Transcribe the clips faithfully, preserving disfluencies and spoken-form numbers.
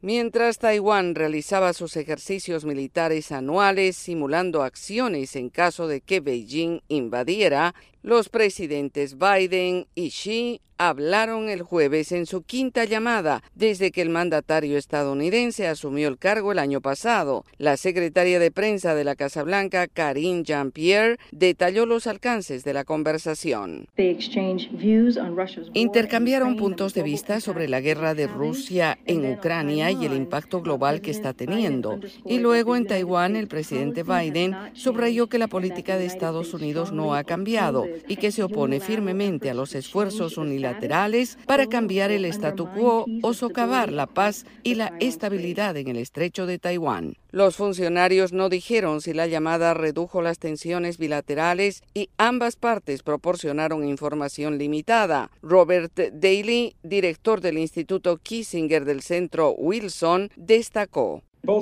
Mientras Taiwán realizaba sus ejercicios militares anuales simulando acciones en caso de que Beijing invadiera, los presidentes Biden y Xi hablaron el jueves en su quinta llamada desde que el mandatario estadounidense asumió el cargo el año pasado. La secretaria de prensa de la Casa Blanca, Karine Jean-Pierre, detalló los alcances de la conversación. Intercambiaron puntos de vista sobre la guerra de Rusia en Ucrania y el impacto global que está teniendo. Y luego en Taiwán, el presidente Biden subrayó que la política de Estados Unidos no ha cambiado y que se opone firmemente a los esfuerzos unilaterales para cambiar el statu quo o socavar la paz y la estabilidad en el estrecho de Taiwán. Los funcionarios no dijeron si la llamada redujo las tensiones bilaterales y ambas partes proporcionaron información limitada. Robert Daly, director del Instituto Kissinger del Centro Wilson, destacó: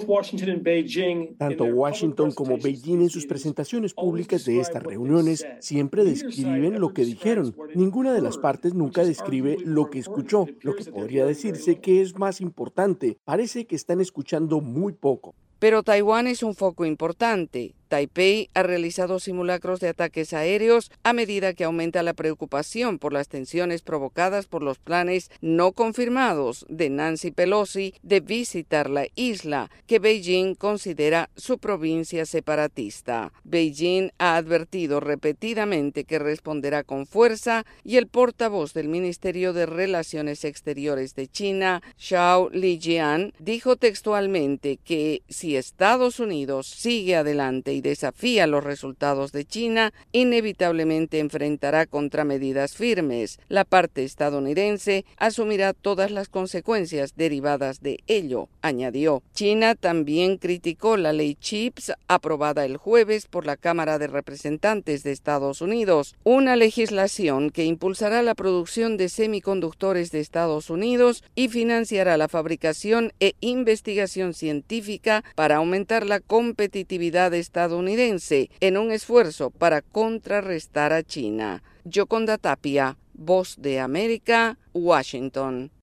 Tanto Washington como Beijing en sus presentaciones públicas de estas reuniones siempre describen lo que dijeron. Ninguna de las partes nunca describe lo que escuchó, lo que podría decirse que es más importante. Parece que están escuchando muy poco. Pero Taiwán es un foco importante. Taipei ha realizado simulacros de ataques aéreos a medida que aumenta la preocupación por las tensiones provocadas por los planes no confirmados de Nancy Pelosi de visitar la isla, que Beijing considera su provincia separatista. Beijing ha advertido repetidamente que responderá con fuerza y el portavoz del Ministerio de Relaciones Exteriores de China, Zhao Lijian, dijo textualmente que si Estados Unidos sigue adelante y desafía los resultados de China, inevitablemente enfrentará contramedidas firmes. La parte estadounidense asumirá todas las consecuencias derivadas de ello, añadió. China también criticó la ley CHIPS aprobada el jueves por la Cámara de Representantes de Estados Unidos, una legislación que impulsará la producción de semiconductores de Estados Unidos y financiará la fabricación e investigación científica para aumentar la competitividad estadounidense en un esfuerzo para contrarrestar a China. Yoconda Tapia, Voz de América, Washington.